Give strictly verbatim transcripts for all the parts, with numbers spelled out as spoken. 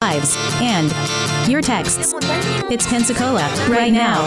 lives, and your texts. It's Pensacola right now.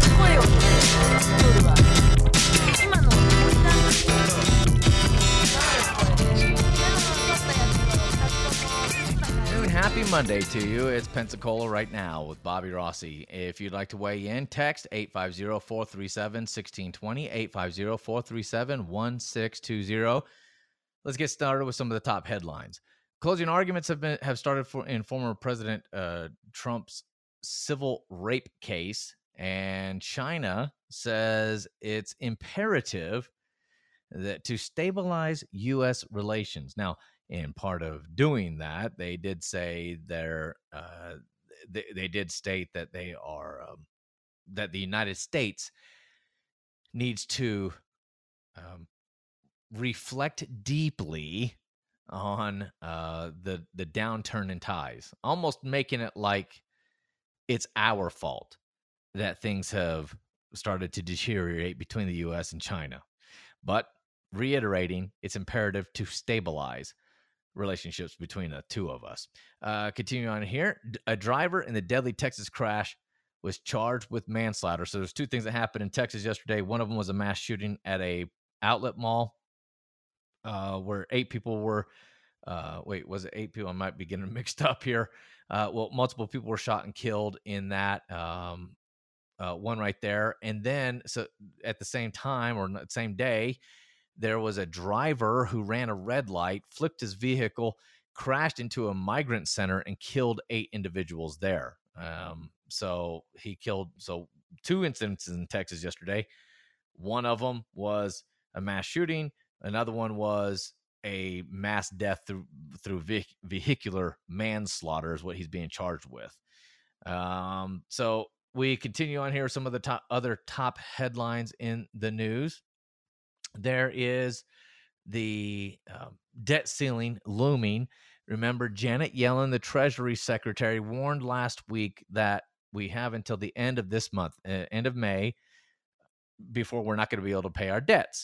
Happy Monday to you. It's Pensacola right now with Bobby Rossi. If you'd like to weigh in, text eight five zero, four three seven, one six two zero, eight five zero, four three seven, one six two zero. Let's get started with some of the top headlines. Closing arguments have been have started for in former President uh, Trump's civil rape case, and China says it's imperative that to stabilize U S relations. Now, in part of doing that, they did say they're, uh, they, they did state that they are, um, that the United States needs to um, reflect deeply on uh, the, the downturn in ties, almost making it like it's our fault that things have started to deteriorate between the U S and China. But reiterating, it's imperative to stabilize relationships between the two of us. Uh, continuing on here, a driver in the deadly Texas crash was charged with manslaughter. So there's two things that happened in Texas yesterday. One of them was a mass shooting at a outlet mall uh, where eight people were, uh, wait, was it eight people? I might be getting mixed up here. Uh, well, multiple people were shot and killed in that um, uh, one right there. And then so at the same time or the same day, there was a driver who ran a red light, flipped his vehicle, crashed into a migrant center, and killed eight individuals there. Um, so he killed, so two incidents in Texas yesterday. One of them was a mass shooting. Another one was a mass death through through ve- vehicular manslaughter is what he's being charged with. Um, so we continue on here. Some of the top, other top headlines in the news. There is the uh, debt ceiling looming. Remember, Janet Yellen, the Treasury Secretary, warned last week that we have until the end of this month, uh, end of May, before we're not going to be able to pay our debts.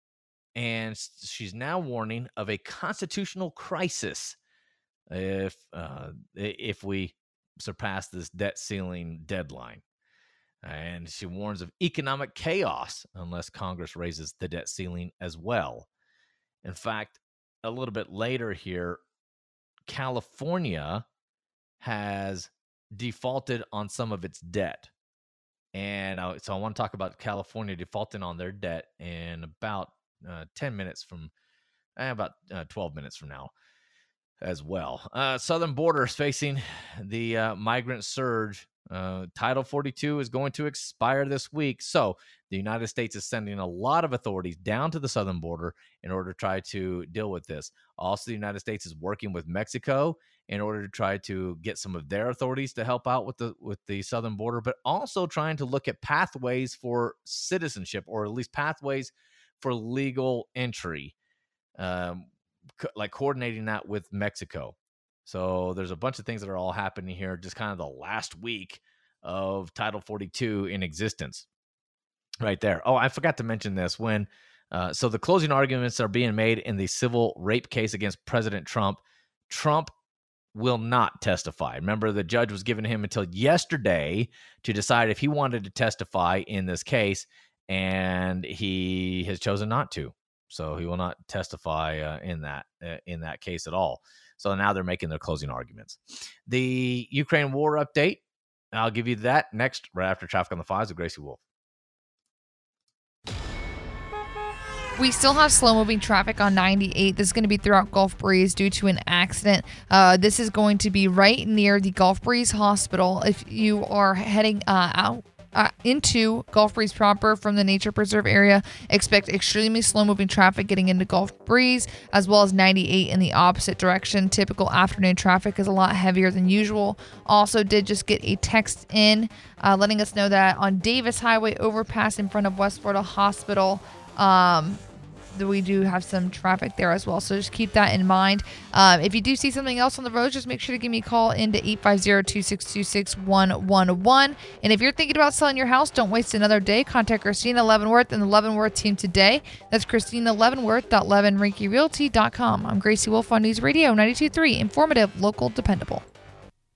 And she's now warning of a constitutional crisis if uh, if we surpass this debt ceiling deadline. And she warns of economic chaos unless Congress raises the debt ceiling as well. In fact, a little bit later here, California has defaulted on some of its debt. And I, so I want to talk about California defaulting on their debt in about uh, ten minutes from, eh, about uh, twelve minutes from now as well. Uh, southern border is facing the uh, migrant surge. Uh, Title forty-two is going to expire this week. So the United States is sending a lot of authorities down to the southern border in order to try to deal with this. Also, the United States is working with Mexico in order to try to get some of their authorities to help out with the with the southern border, but also trying to look at pathways for citizenship, or at least pathways for legal entry, um, co- like coordinating that with Mexico. So there's a bunch of things that are all happening here, just kind of the last week of Title forty-two in existence right there. Oh, I forgot to mention this. When uh, so the closing arguments are being made in the civil rape case against President Trump. Trump will not testify. Remember, the judge was giving him until yesterday to decide if he wanted to testify in this case, and he has chosen not to. So he will not testify uh, in that uh, in that case at all. So now they're making their closing arguments. The Ukraine war update, I'll give you that next, right after Traffic on the Fives with Gracie Wolf. We still have slow-moving traffic on ninety-eight. This is going to be throughout Gulf Breeze due to an accident. Uh, this is going to be right near the Gulf Breeze Hospital. If you are heading uh, out uh, into Gulf Breeze proper from the nature preserve area, expect extremely slow-moving traffic getting into Gulf Breeze, as well as ninety-eight in the opposite direction. Typical afternoon traffic is a lot heavier than usual. Also did just get a text in uh, letting us know that on Davis Highway overpass in front of West Florida Hospital, um, we do have some traffic there as well, so just keep that in mind. Um, if you do see something else on the road, just make sure to give me a call into eight five zero, two six two, six one one one. And if you're thinking about selling your house, don't waste another day. Contact Christina Leavenworth and the Leavenworth team today. That's Christina Leavenworth dot leaven rinky realty dot com. I'm Gracie Wolf on News Radio ninety-two point three, informative, local, dependable.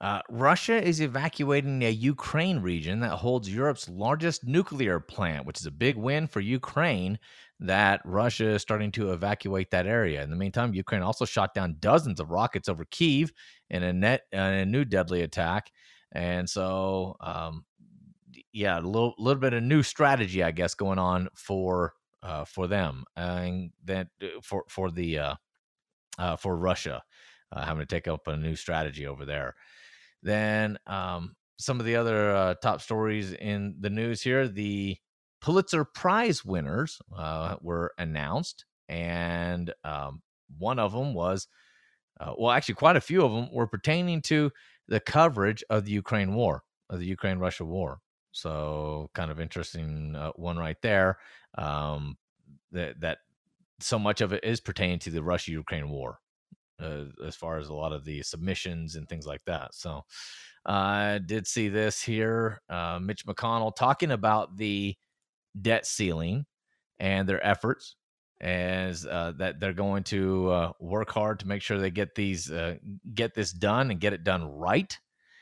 Uh, Russia is evacuating a Ukraine region that holds Europe's largest nuclear plant, which is a big win for Ukraine that Russia is starting to evacuate that area. In the meantime, Ukraine also shot down dozens of rockets over Kyiv in a, net, uh, a new deadly attack. And so, um, yeah, a little, little bit of new strategy, I guess, going on for uh, for them and that for for the uh, uh, for Russia uh, having to take up a new strategy over there. Then um, some of the other uh, top stories in the news here: the Pulitzer Prize winners uh, were announced, and um, one of them was, uh, well, actually, quite a few of them were pertaining to the coverage of the Ukraine war, of the Ukraine-Russia war. So, kind of interesting uh, one right there. Um, that that so much of it is pertaining to the Russia-Ukraine war. Uh, as far as a lot of the submissions and things like that. So I uh, did see this here. Uh, Mitch McConnell talking about the debt ceiling and their efforts as uh, that they're going to uh, work hard to make sure they get these, uh, get this done and get it done right.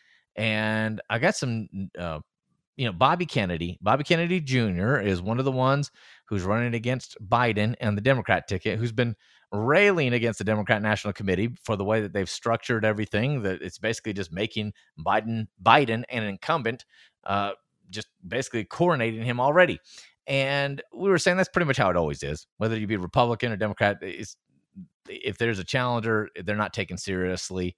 And I got some, uh, you know, Bobby Kennedy, Bobby Kennedy Junior is one of the ones who's running against Biden and the Democrat ticket, who's been railing against the Democrat National Committee for the way that they've structured everything, that it's basically just making Biden, Biden an incumbent, uh, just basically coronating him already. And we were saying that's pretty much how it always is, whether you be Republican or Democrat. It's, if there's a challenger, they're not taken seriously.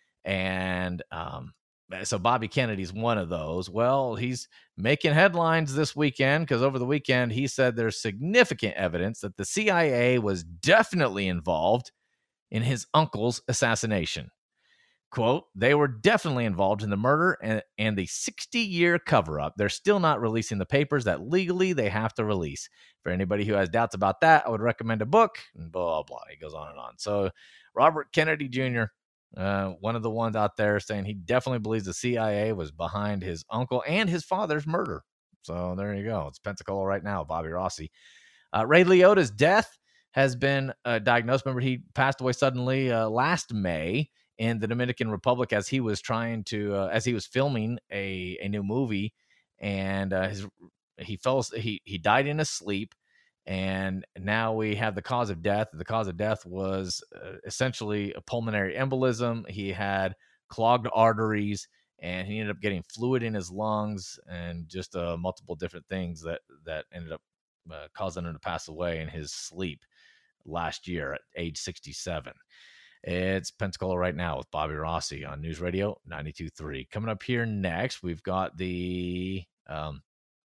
And um, so Bobby Kennedy's one of those. Well, he's making headlines this weekend because over the weekend he said there's significant evidence that the C I A was definitely involved in his uncle's assassination. Quote, they were definitely involved in the murder and, and the sixty-year cover-up. They're still not releasing the papers that legally they have to release. For anybody who has doubts about that, I would recommend a book, and blah, blah, blah. He goes on and on. So Robert Kennedy Junior, Uh, one of the ones out there saying he definitely believes the C I A was behind his uncle and his father's murder. So there you go. It's Pensacola right now, Bobby Rossi. Uh, Ray Liotta's death has been uh, diagnosed. Remember, he passed away suddenly uh, last May in the Dominican Republic as he was trying to, uh, as he was filming a, a new movie, and uh, his he fell, he he died in his sleep. And now we have the cause of death. The cause of death was uh, essentially a pulmonary embolism. He had clogged arteries, and he ended up getting fluid in his lungs, and just uh, multiple different things that that ended up uh, causing him to pass away in his sleep last year at age sixty-seven. It's Pensacola right now with Bobby Rossi on News Radio ninety-two point three. Coming up here next, we've got the um,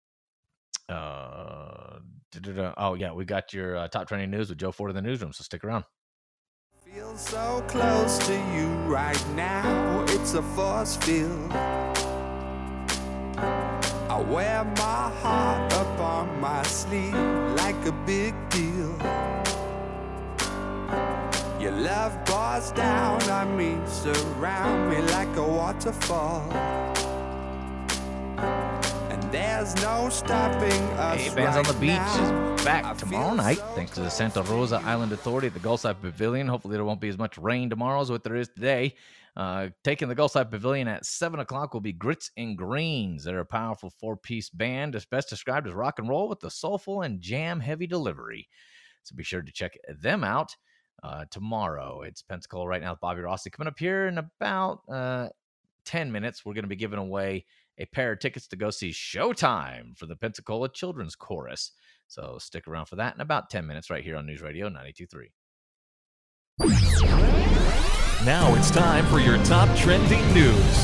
Uh, oh yeah, we got your uh, top trending news with Joe Ford in the newsroom, so stick around. Feel so close to you right now, it's a force field. I wear my heart up on my sleeve like a big deal. Your love pours down on me, surround me like a waterfall. There's no stopping us. Hey, Bands right on the Beach now. is back I tomorrow night, so thanks to the Santa Rosa Island Authority at the Gulfside Pavilion. Hopefully there won't be as much rain tomorrow as what there is today. Uh, taking the Gulfside Pavilion at seven o'clock will be Grits and Greens. They're a powerful four-piece band, that's best described as rock and roll with a soulful and jam-heavy delivery. So be sure to check them out uh, tomorrow. It's Pensacola right now with Bobby Rossi. Coming up here in about uh, ten minutes, we're going to be giving away a pair of tickets to go see Showtime for the Pensacola Children's Chorus. So stick around for that in about ten minutes right here on News Radio ninety-two point three. Now it's time for your top trending news.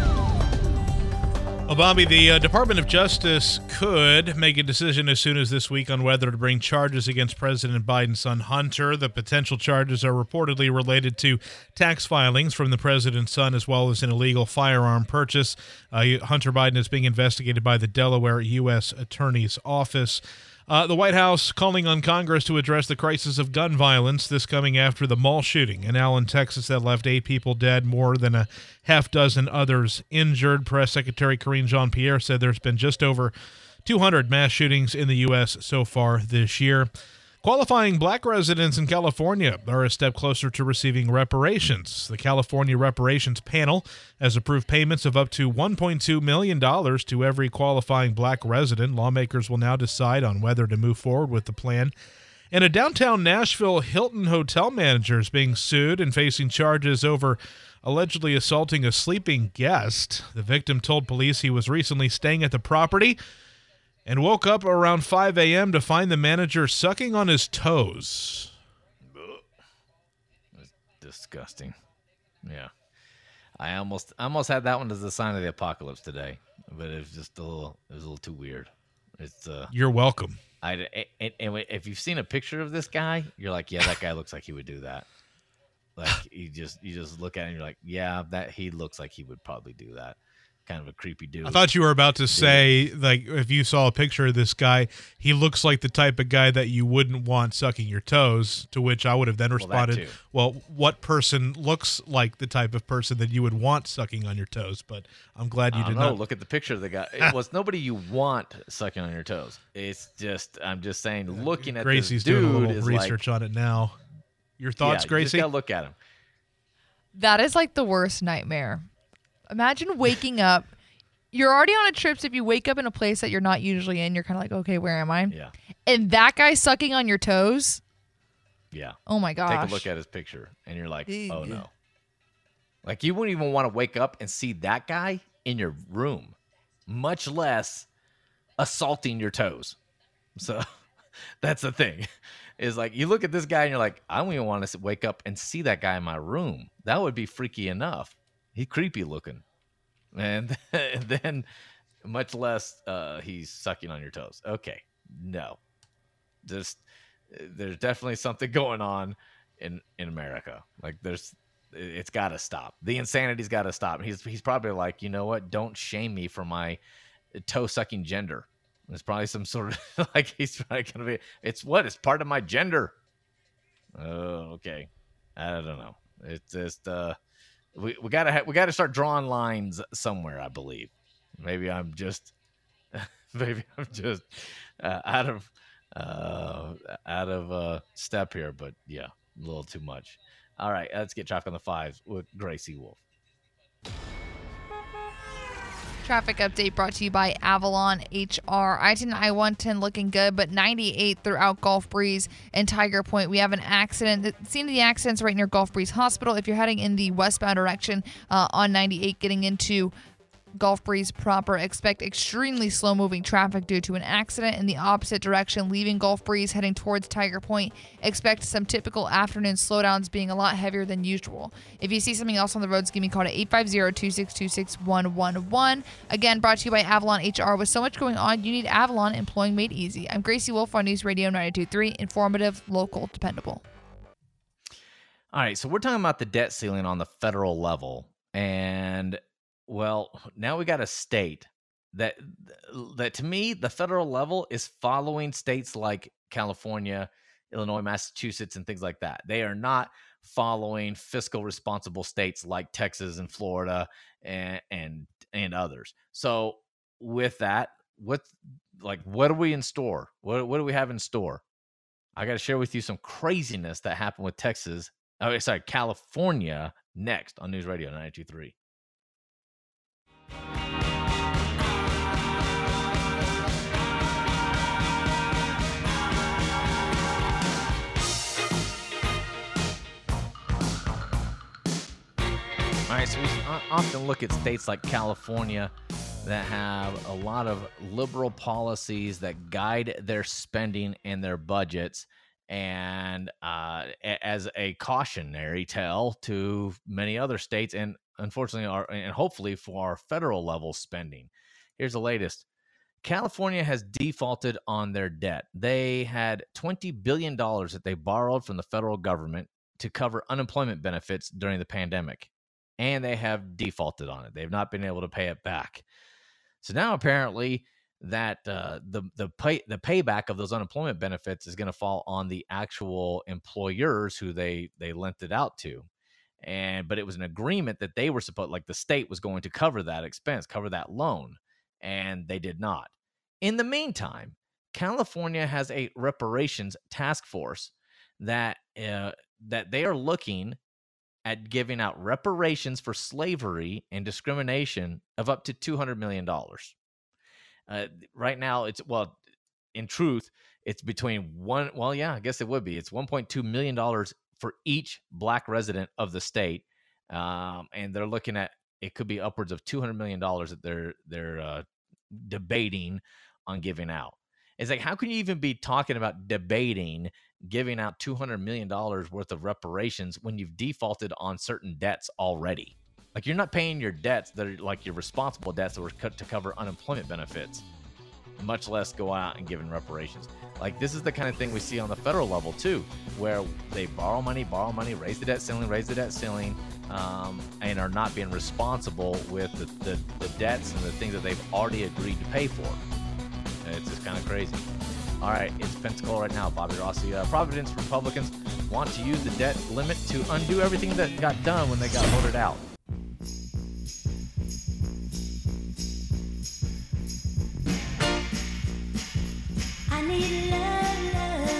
Well, Bobby, the uh, Department of Justice could make a decision as soon as this week on whether to bring charges against President Biden's son, Hunter. The potential charges are reportedly related to tax filings from the president's son, as well as an illegal firearm purchase. Uh, Hunter Biden is being investigated by the Delaware U S Attorney's Office. Uh, the White House calling on Congress to address the crisis of gun violence, this coming after the mall shooting in Allen, Texas, that left eight people dead, more than a half dozen others injured. Press Secretary Karine Jean-Pierre said there's been just over two hundred mass shootings in the U S so far this year. Qualifying black residents in California are a step closer to receiving reparations. The California Reparations Panel has approved payments of up to one point two million dollars to every qualifying black resident. Lawmakers will now decide on whether to move forward with the plan. And a downtown Nashville Hilton hotel manager is being sued and facing charges over allegedly assaulting a sleeping guest. The victim told police he was recently staying at the property and woke up around five a.m. to find the manager sucking on his toes. That's disgusting. Yeah. I almost I almost had that one as a sign of the apocalypse today, but it was just a little it was a little too weird. It's uh You're welcome. I and, and if you've seen a picture of this guy, you're like, yeah, that guy looks like he would do that. Like you just you just look at him and you're like, yeah, that he looks like he would probably do that. Kind of a creepy dude. I thought you were about to say, like, if you saw a picture of this guy, he looks like the type of guy that you wouldn't want sucking your toes, to which I would have then responded, well, well, what person looks like the type of person that you would want sucking on your toes? But I'm glad you I did don't know. not. Look at the picture of the guy. It was nobody you want sucking on your toes. It's just, I'm just saying, looking at Gracie's this dude doing a little is research like, on it now. Your thoughts, yeah, Gracie? You just gotta look at him. That is like the worst nightmare. Imagine waking up. You're already on a trip, so if you wake up in a place that you're not usually in, you're kind of like, okay, where am I? Yeah. And that guy sucking on your toes? Yeah. Oh, my gosh. Take a look at his picture, and you're like, oh, no. Like, you wouldn't even want to wake up and see that guy in your room, much less assaulting your toes. So that's the thing. Is like, you look at this guy, and you're like, I don't even want to wake up and see that guy in my room. That would be freaky enough. He's creepy looking. And then, much less, uh, he's sucking on your toes. Okay, no, just there's definitely something going on in in America. Like, there's, it's got to stop. The insanity's got to stop. He's he's probably like, you know what? Don't shame me for my toe sucking gender. It's probably some sort of like he's probably gonna be. It's what? It's part of my gender. Oh, okay. I don't know. It's just uh. We we gotta ha- we gotta start drawing lines somewhere. I believe. Maybe I'm just, maybe I'm just uh, out of uh, out of uh, step here. But yeah, a little too much. All right, let's get traffic on the fives with Gracie Wolf. Traffic update brought to you by Avalon H R. I ten, I one ten looking good, but ninety-eight throughout Gulf Breeze and Tiger Point. We have an accident. The scene of the accident's right near Gulf Breeze Hospital. If you're heading in the westbound direction uh, on ninety-eight, getting into Gulf Breeze proper, expect extremely slow-moving traffic due to an accident. In the opposite direction, leaving Gulf Breeze, heading towards Tiger Point, expect some typical afternoon slowdowns being a lot heavier than usual. If you see something else on the roads, give me a call to eight five zero, two six two, six one one one. Again, brought to you by Avalon H R. With so much going on, you need Avalon, employing made easy. I'm Gracie Wolf on News Radio ninety-two point three, informative, local, dependable. All right, so we're talking about the debt ceiling on the federal level, and well, now we got a state that that to me, the federal level is following states like California, Illinois, Massachusetts, and things like that. They are not following fiscal responsible states like Texas and Florida and and, and others. So with that, what like what are we in store? What what do we have in store? I got to share with you some craziness that happened with Texas. Oh, sorry, California next on News Radio ninety-two point three. All right, so we often look at states like California that have a lot of liberal policies that guide their spending and their budgets, and uh, as a cautionary tale to many other states, and unfortunately, our, and hopefully for our federal level spending. Here's the latest. California has defaulted on their debt. They had twenty billion dollars that they borrowed from the federal government to cover unemployment benefits during the pandemic, and they have defaulted on it. They've not been able to pay it back. So now apparently that uh, the the pay the payback of those unemployment benefits is going to fall on the actual employers who they they lent it out to. And but it was an agreement that they were supposed, like the state was going to cover that expense, cover that loan, and they did not. In the meantime, California has a reparations task force that uh, that they are looking at giving out reparations for slavery and discrimination of up to two hundred million dollars. Uh, right now, it's, well, in truth, it's between one, well, yeah, I guess it would be. It's one point two million dollars for each black resident of the state. Um, and they're looking at, it could be upwards of two hundred million dollars that they're, they're uh, debating on giving out. It's like, how can you even be talking about debating giving out two hundred million dollars worth of reparations when you've defaulted on certain debts already? Like, you're not paying your debts that are like your responsible debts that were cut to cover unemployment benefits, much less go out and giving reparations. Like, this is the kind of thing we see on the federal level too, where they borrow money, borrow money, raise the debt ceiling, raise the debt ceiling, um, and are not being responsible with the, the, the debts and the things that they've already agreed to pay for. It's just kind of crazy. All right, it's Pensacola right now. Bobby Rossi. Uh, Providence Republicans want to use the debt limit to undo everything that got done when they got voted out. I need love,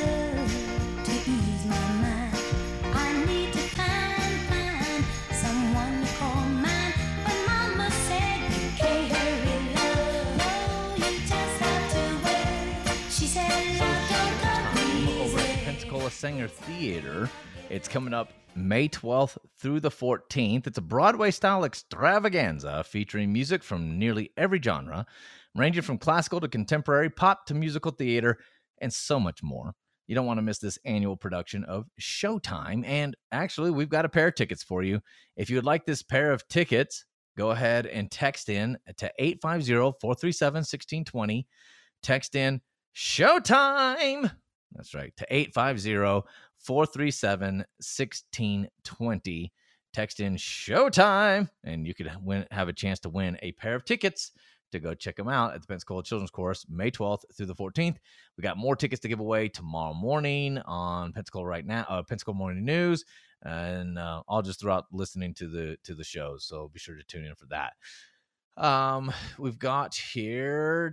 love to ease my mind. I need to find, find someone to call mine. But Mama said you can't hurry, love. No, you just have to wait. She said love don't come easy. Over at the Pensacola Saenger Theater, it's coming up May twelfth through the fourteenth. It's a Broadway-style extravaganza featuring music from nearly every genre, ranging from classical to contemporary, pop to musical theater, and so much more. You don't want to miss this annual production of Showtime. And actually, we've got a pair of tickets for you. If you would like this pair of tickets, go ahead and text in to eight five zero, four three seven, one six two zero. Text in Showtime. That's right, to eight five zero, four three seven, one six two zero. Text in Showtime, and you could win, have a chance to win a pair of tickets to go check them out at the Pensacola Children's Chorus, May twelfth through the fourteenth. We got more tickets to give away tomorrow morning on Pensacola right now, uh, Pensacola Morning News, and uh, I'll just throughout listening to the to the shows. So be sure to tune in for that. Um, we've got here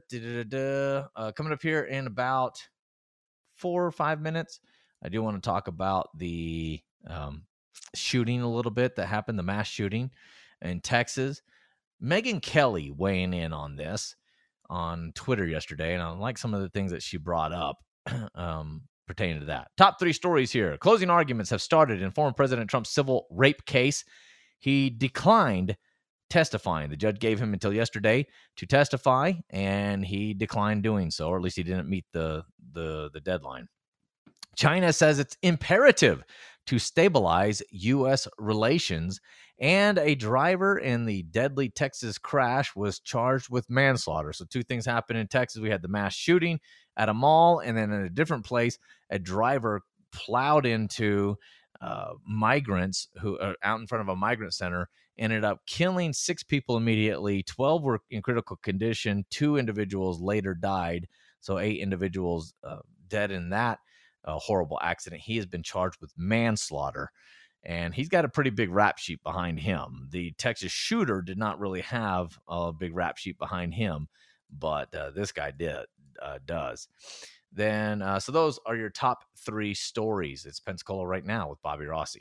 uh, coming up here in about four or five minutes. I do want to talk about the um, shooting a little bit that happened, the mass shooting in Texas. Megyn Kelly weighing in on this on Twitter yesterday, and I like some of the things that she brought up um, pertaining to that. Top three stories here. Closing arguments have started in former President Trump's civil rape case. He declined testifying. The judge gave him until yesterday to testify, and he declined doing so, or at least he didn't meet the the, the deadline. China says it's imperative to stabilize U S relations, and a driver in the deadly Texas crash was charged with manslaughter. So two things happened in Texas. We had the mass shooting at a mall, and then in a different place, a driver plowed into uh, migrants who are out in front of a migrant center, ended up killing six people immediately. twelve were in critical condition. Two individuals later died. So eight individuals uh, dead in that uh, horrible accident. He has been charged with manslaughter, and he's got a pretty big rap sheet behind him. The Texas shooter did not really have a big rap sheet behind him, but uh, this guy did uh, does. Then, uh, so those are your top three stories. It's Pensacola right now with Bobby Rossi.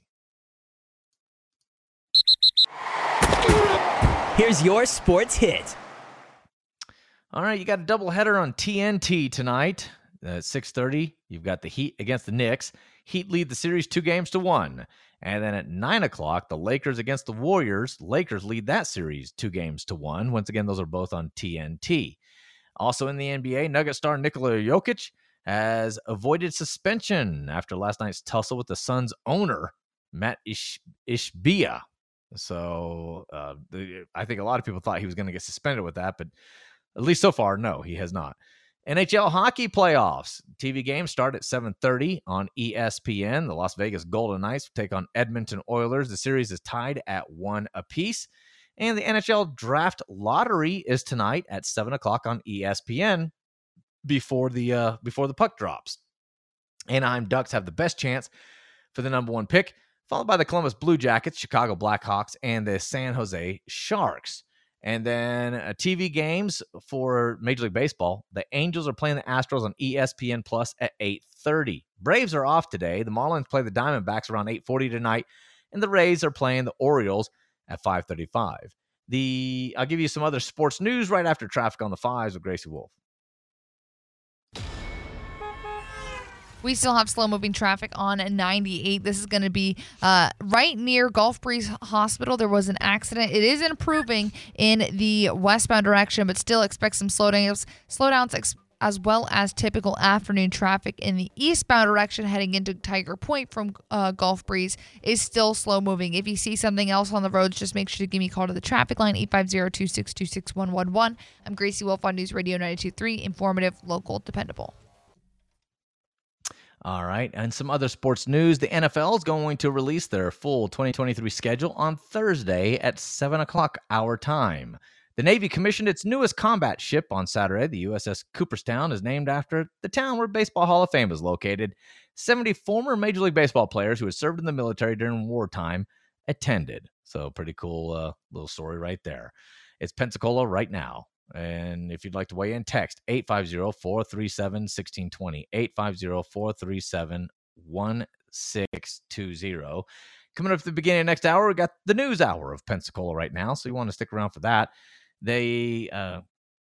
Here's your sports hit. All right, you got a doubleheader on T N T tonight at six thirty. You've got the Heat against the Knicks. Heat lead the series two games to one. And then at nine o'clock, the Lakers against the Warriors. Lakers lead that series two games to one. Once again, those are both on T N T. Also in the N B A, Nugget star Nikola Jokic has avoided suspension after last night's tussle with the Suns' owner, Matt Ish- Ishbia. So uh, the, I think a lot of people thought he was going to get suspended with that, but at least so far, no, he has not. N H L hockey playoffs. T V games start at seven thirty on E S P N. The Las Vegas Golden Knights take on Edmonton Oilers. The series is tied at one apiece. And the N H L Draft Lottery is tonight at seven o'clock on E S P N before the uh, before the puck drops. Anaheim Ducks have the best chance for the number one pick, followed by the Columbus Blue Jackets, Chicago Blackhawks, and the San Jose Sharks. And then uh, T V games for Major League Baseball. The Angels are playing the Astros on E S P N Plus at eight thirty. Braves are off today. The Marlins play the Diamondbacks around eight forty tonight. And the Rays are playing the Orioles at five thirty-five. The I'll give you some other sports news right after Traffic on the Fives with Gracie Wolf. We still have slow-moving traffic on ninety-eight. This is going to be uh, right near Gulf Breeze Hospital. There was an accident. It is improving in the westbound direction, but still expect some slowdowns, slowdowns ex- as well as typical afternoon traffic in the eastbound direction heading into Tiger Point from uh, Gulf Breeze is still slow-moving. If you see something else on the roads, just make sure to give me a call to the traffic line, eight five zero, two six two, six one one one. I'm Gracie Wolf on News Radio ninety-two point three, informative, local, dependable. All right, and some other sports news. The N F L is going to release their full twenty twenty-three schedule on Thursday at seven o'clock our time. The Navy commissioned its newest combat ship on Saturday. The U S S Cooperstown is named after the town where Baseball Hall of Fame is located. seventy former Major League Baseball players who had served in the military during wartime attended. So pretty cool uh, little story right there. It's Pensacola right now. And if you'd like to weigh in, text eight five zero, four three seven, one six two zero, eight five zero, four three seven, one six two zero. Coming up at the beginning of next hour, we got the news hour of Pensacola right now, so you want to stick around for that. The uh,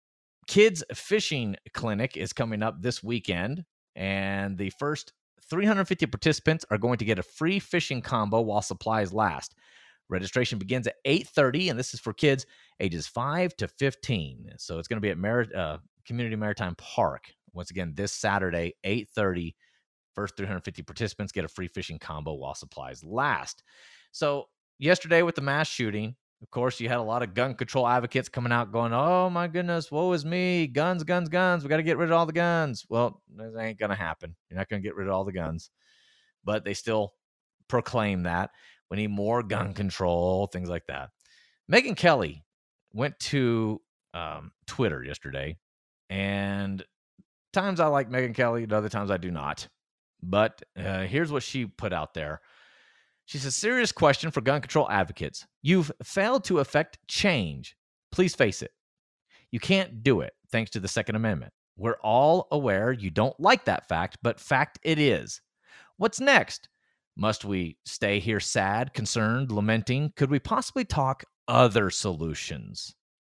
kids fishing clinic is coming up this weekend, and the first three hundred fifty participants are going to get a free fishing combo while supplies last. Registration begins at eight thirty, and this is for kids ages five to fifteen. So it's going to be at Mer- uh, Community Maritime Park. Once again, this Saturday, eight thirty. First three hundred fifty participants get a free fishing combo while supplies last. So yesterday with the mass shooting, of course, you had a lot of gun control advocates coming out going, oh, my goodness, woe is me. Guns, guns, guns. We got to get rid of all the guns. Well, that ain't going to happen. You're not going to get rid of all the guns. But they still proclaim that. We need more gun control, things like that. Megyn Kelly went to um, Twitter yesterday, and times I like Megyn Kelly, and other times I do not. But uh, here's what she put out there. She says, serious question for gun control advocates. You've failed to effect change. Please face it. You can't do it thanks to the Second Amendment. We're all aware you don't like that fact, but fact it is. What's next? Must we stay here sad, concerned, lamenting? Could we possibly talk other solutions?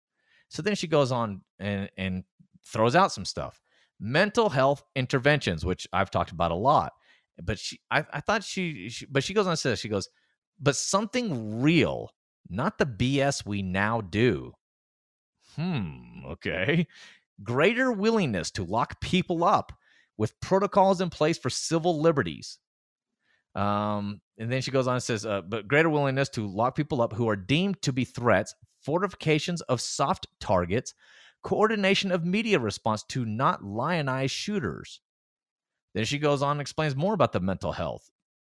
So then she goes on and, and throws out some stuff. Mental health interventions, which I've talked about a lot. But she, I, I thought she, she, but she goes on and says, she goes, but something real, not the B S we now do. Hmm, okay. Greater willingness to lock people up with protocols in place for civil liberties. Um, and then she goes on and says, uh, but greater willingness to lock people up who are deemed to be threats, fortifications of soft targets, coordination of media response to not lionize shooters. Then she goes on and explains more about the mental health.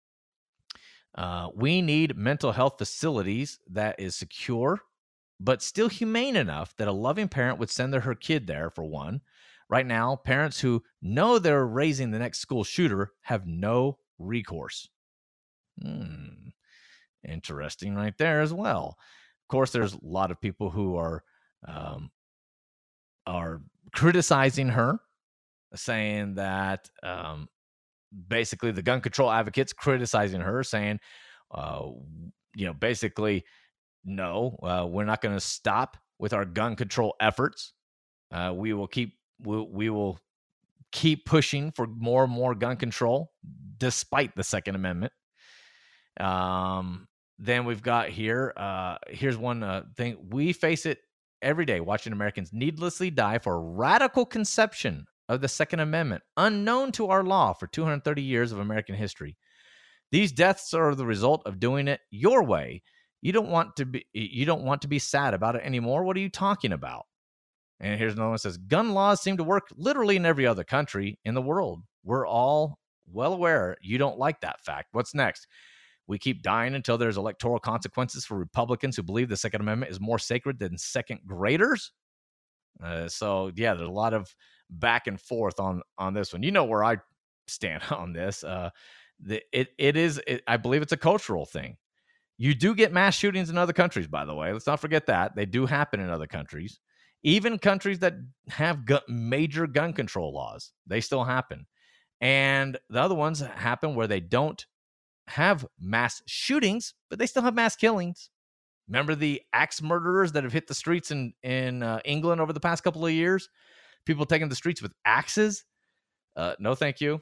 Uh, we need mental health facilities that is secure, but still humane enough that a loving parent would send their, her kid there, for one. Right now, parents who know they're raising the next school shooter have no recourse. Hmm. Interesting right there as well. Of course, there's a lot of people who are um, are criticizing her, saying that um, basically the gun control advocates criticizing her, saying, uh, you know, basically, no, uh, we're not going to stop with our gun control efforts. Uh, we will keep we, we will keep pushing for more and more gun control, despite the Second Amendment. Um, then we've got here, uh, here's one uh, thing. We face it every day, watching Americans needlessly die for radical conception of the Second Amendment, unknown to our law for two hundred thirty years of American history. These deaths are the result of doing it your way. You don't want to be, you don't want to be sad about it anymore. What are you talking about? And here's another one that says, gun laws seem to work literally in every other country in the world. We're all well aware you don't like that fact. What's next? We keep dying until there's electoral consequences for Republicans who believe the Second Amendment is more sacred than second graders. Uh, so, yeah, there's a lot of back and forth on, on this one. You know where I stand on this. Uh, the, it it is, it, I believe it's a cultural thing. You do get mass shootings in other countries, by the way. Let's not forget that. They do happen in other countries. Even countries that have gu- major gun control laws, they still happen. And the other ones happen where they don't have mass shootings, but they still have mass killings. Remember the axe murderers that have hit the streets in, in uh, England over the past couple of years? People taking the streets with axes? Uh, no, thank you.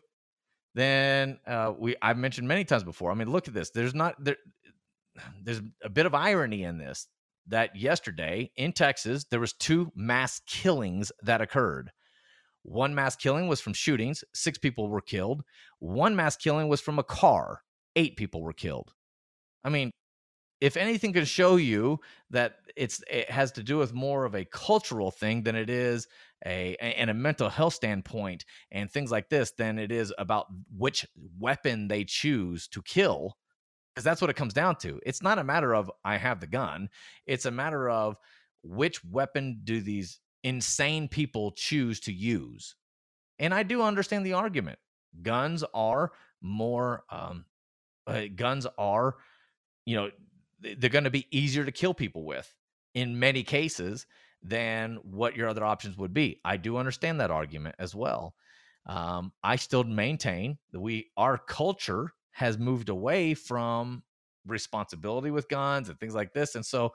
Then uh, we I've mentioned many times before. I mean, look at this. There's not there. There's a bit of irony in this. That yesterday in Texas there was two mass killings that occurred. One mass killing was from shootings. Six people were killed. One mass killing was from a car. Eight people were killed. I mean, if anything could show you that it's it has to do with more of a cultural thing than it is a and a mental health standpoint and things like this, than it is about which weapon they choose to kill, because that's what it comes down to. It's not a matter of I have the gun. It's a matter of which weapon do these insane people choose to use. And I do understand the argument. Guns are more, um, uh, guns are, you know, they're going to be easier to kill people with in many cases than what your other options would be. I do understand that argument as well. Um, I still maintain that we, our culture has moved away from responsibility with guns and things like this. And so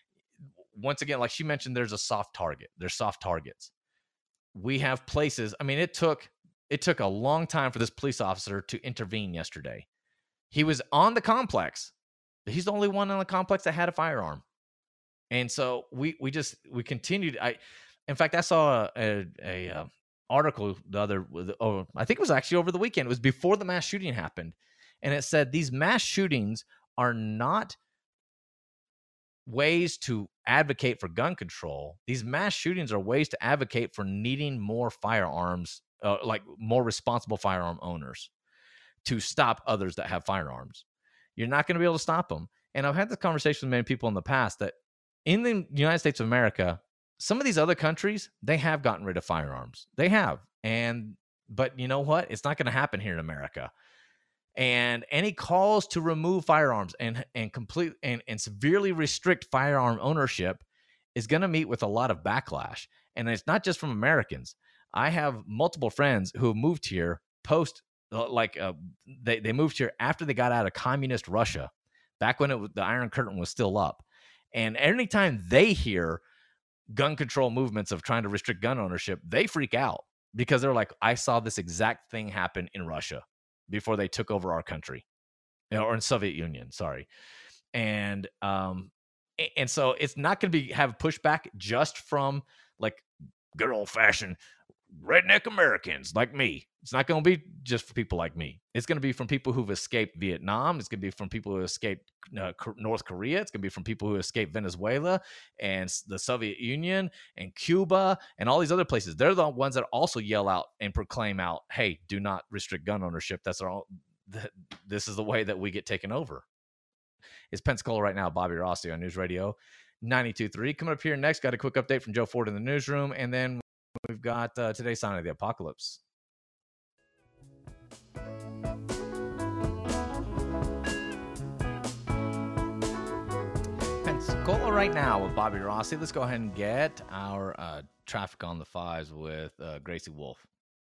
once again, like she mentioned, there's a soft target. There's soft targets. We have places. I mean, it took, it took a long time for this police officer to intervene yesterday. He was on the complex. He's the only one on the complex that had a firearm. And so we we just we continued. I, in fact, I saw a, a, a article the other. Oh, I think it was actually over the weekend. It was before the mass shooting happened, and it said these mass shootings are not ways to advocate for gun control. These mass shootings are ways to advocate for needing more firearms, uh, like more responsible firearm owners, to stop others that have firearms. You're not going to be able to stop them. And I've had this conversation with many people in the past that in the United States of America, some of these other countries, they have gotten rid of firearms. They have. And, but you know what? It's not going to happen here in America. And any calls to remove firearms and, and complete and, and severely restrict firearm ownership is going to meet with a lot of backlash. And it's not just from Americans. I have multiple friends who have moved here post, like uh, they, they moved here after they got out of communist Russia, back when it was, the Iron Curtain was still up. And anytime they hear gun control movements of trying to restrict gun ownership, they freak out because they're like, I saw this exact thing happen in Russia before they took over our country, or in Soviet Union, sorry. And um, and so it's not going to be have pushback just from like good old fashioned redneck Americans like me. It's not going to be just for people like me. It's going to be from people who've escaped Vietnam. It's going to be from people who escaped uh, North Korea. It's going to be from people who escaped Venezuela and the Soviet Union and Cuba and all these other places. They're the ones that also yell out and proclaim out, hey, do not restrict gun ownership. That's our, this is the way that we get taken over. It's Pensacola right now. Bobby Rossi on News Radio ninety-two point three. Coming up here next, got a quick update from Joe Ford in the newsroom. And then we've got uh, today's sign of the apocalypse. Pensacola right now with Bobby Rossi. Let's go ahead and get our uh, traffic on the fives with uh, Gracie Wolf.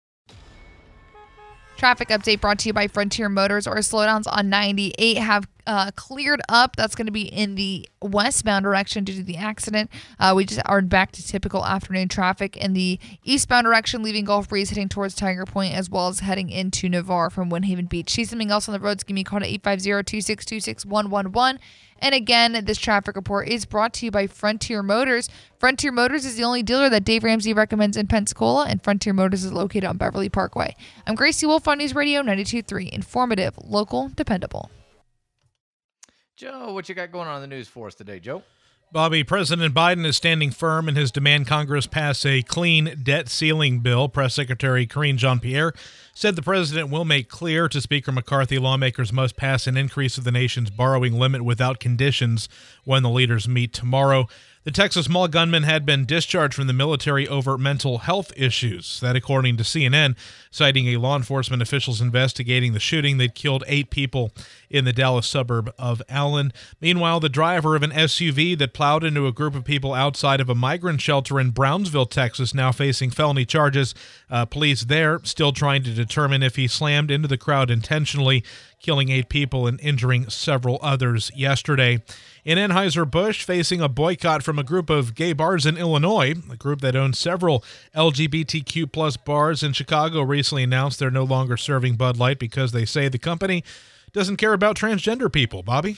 Traffic update brought to you by Frontier Motors. Our slowdowns on ninety-eight have uh, cleared up. That's going to be in the westbound direction due to the accident. Uh, we just are back to typical afternoon traffic in the eastbound direction, leaving Gulf Breeze, heading towards Tiger Point, as well as heading into Navarre from Windhaven Beach. See something else on the roads? Give me a call to eight five zero, two six two, six one one one. And again, this traffic report is brought to you by Frontier Motors. Frontier Motors is the only dealer that Dave Ramsey recommends in Pensacola, and Frontier Motors is located on Beverly Parkway. I'm Gracie Wolf on News Radio ninety-two point three. Informative, local, dependable. Joe, what you got going on in the news for us today, Joe? Bobby, President Biden is standing firm in his demand Congress pass a clean debt ceiling bill. Press Secretary Karine Jean-Pierre said the president will make clear to Speaker McCarthy lawmakers must pass an increase of the nation's borrowing limit without conditions when the leaders meet tomorrow. The Texas mall gunman had been discharged from the military over mental health issues. That, according to C N N, citing a law enforcement officials investigating the shooting that killed eight people in the Dallas suburb of Allen. Meanwhile, the driver of an S U V that plowed into a group of people outside of a migrant shelter in Brownsville, Texas, now facing felony charges. Uh, police there still trying to determine if he slammed into the crowd intentionally, killing eight people and injuring several others yesterday. In Anheuser-Busch, facing a boycott from a group of gay bars in Illinois, a group that owns several L G B T Q plus bars in Chicago recently announced they're no longer serving Bud Light because they say the company doesn't care about transgender people. Bobby?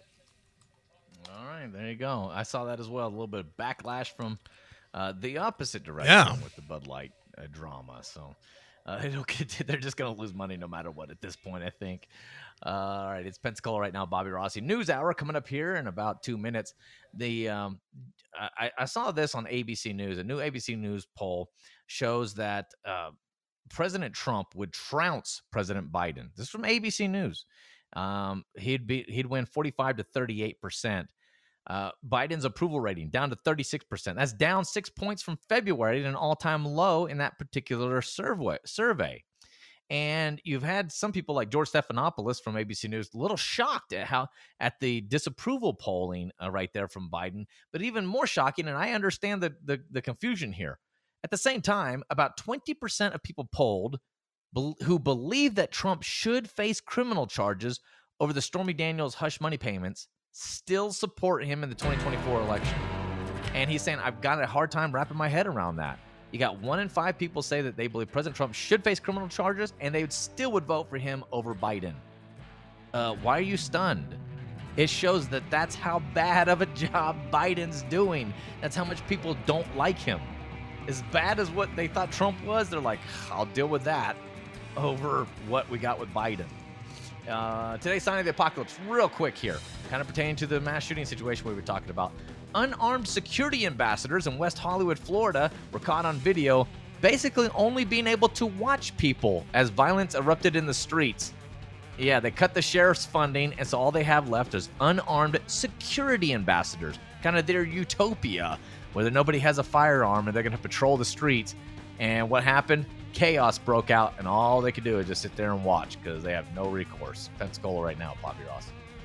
All right, there you go. I saw that as well. A little bit of backlash from uh, the opposite direction Yeah. with the Bud Light uh, drama. So uh, it'll get, they're just going to lose money no matter what at this point, I think. Uh, all right, it's Pensacola right now. Bobby Rossi. News hour coming up here in about two minutes. The um, I, I saw this on A B C News. A new A B C News poll shows that uh, President Trump would trounce President Biden. This is from A B C News. Um, he'd be he'd win forty-five to thirty-eight percent. Uh, Biden's approval rating down to thirty-six percent. That's down six points from February at an all-time low in that particular survey. survey. And you've had some people like George Stephanopoulos from A B C News a little shocked at how at the disapproval polling uh, right there from Biden, but even more shocking, and I understand the, the, the confusion here. At the same time, about twenty percent of people polled be- who believe that Trump should face criminal charges over the Stormy Daniels hush money payments still support him in the twenty twenty-four election. And he's saying, I've got a hard time wrapping my head around that. You got one in five people say that they believe President Trump should face criminal charges, and they would still would vote for him over Biden. Uh, why are you stunned? It shows that that's how bad of a job Biden's doing. That's how much people don't like him. As bad as what they thought Trump was, they're like, I'll deal with that over what we got with Biden. Uh, today's sign of the apocalypse, real quick here, kind of pertaining to the mass shooting situation we were talking about. Unarmed security ambassadors in West Hollywood, Florida, were caught on video basically only being able to watch people as violence erupted in the streets. Yeah, they cut the sheriff's funding, and so all they have left is unarmed security ambassadors, kind of their utopia, where nobody has a firearm and they're going to patrol the streets. And what happened? Chaos broke out, and all they could do is just sit there and watch because they have no recourse. Pensacola right now, Bobby Ross.